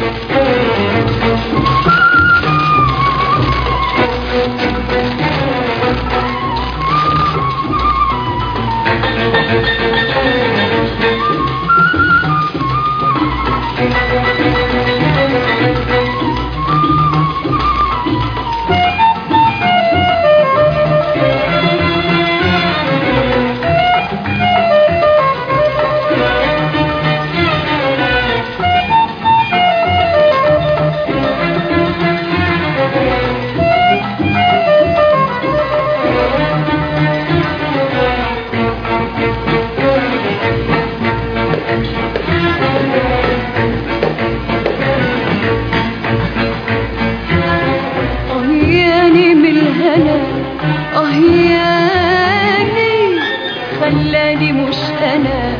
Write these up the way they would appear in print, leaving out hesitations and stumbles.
خلاني مش أنا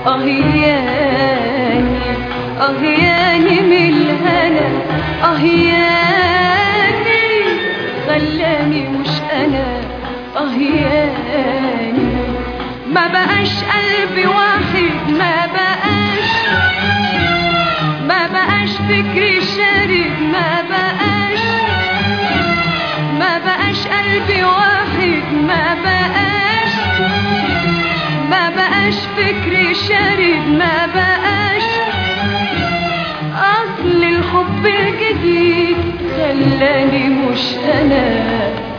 أهياني من الهنا أهياني خلاني مش أنا أهياني ما بقاش قلبي واحد ما بقاش فكري شارد ما بقاش قلبي واحد ما بقاش فكري شارد ما بقاش أصل الحب الجديد خلاني مش أنا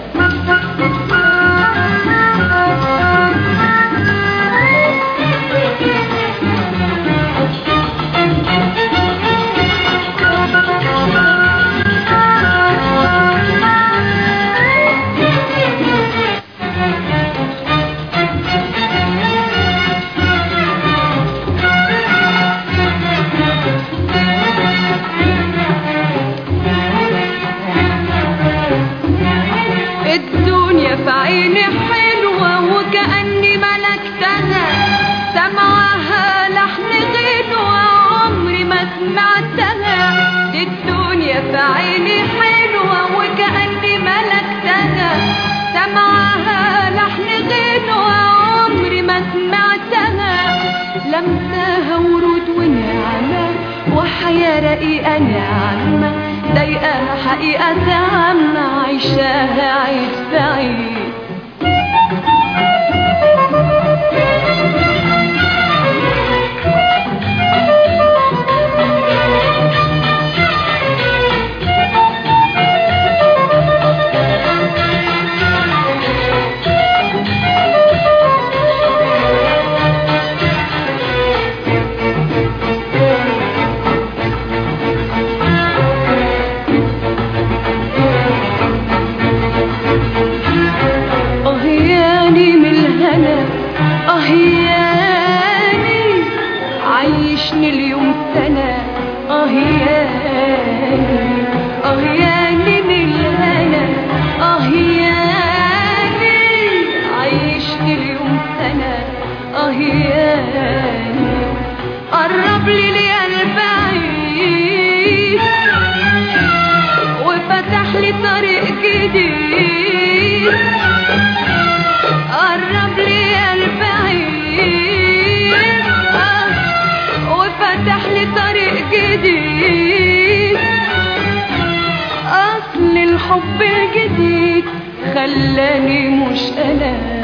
الدنيا في عيني حلوة وكأني ملكتها سمعها لحن غنوة عمري ما سمعتها الدنيا في عيني حلوة وكأني ملكتها سمعها لحن غنوة عمري ما سمعتها لمساها ورود ونعمة وحياة رقيقة نعمة ضايقاها حقيقة عامة عايشاها عيد بعيد أهياني عايشني اليوم سنة أهياني من الهنا أهياني عايشني اليوم سنة أهياني قرب لي القلب بعيد وفتح لي طريق جديد قرب لي قلب عيد وفتح لي طريق جديد أصل الحب الجديد خلاني مش أنا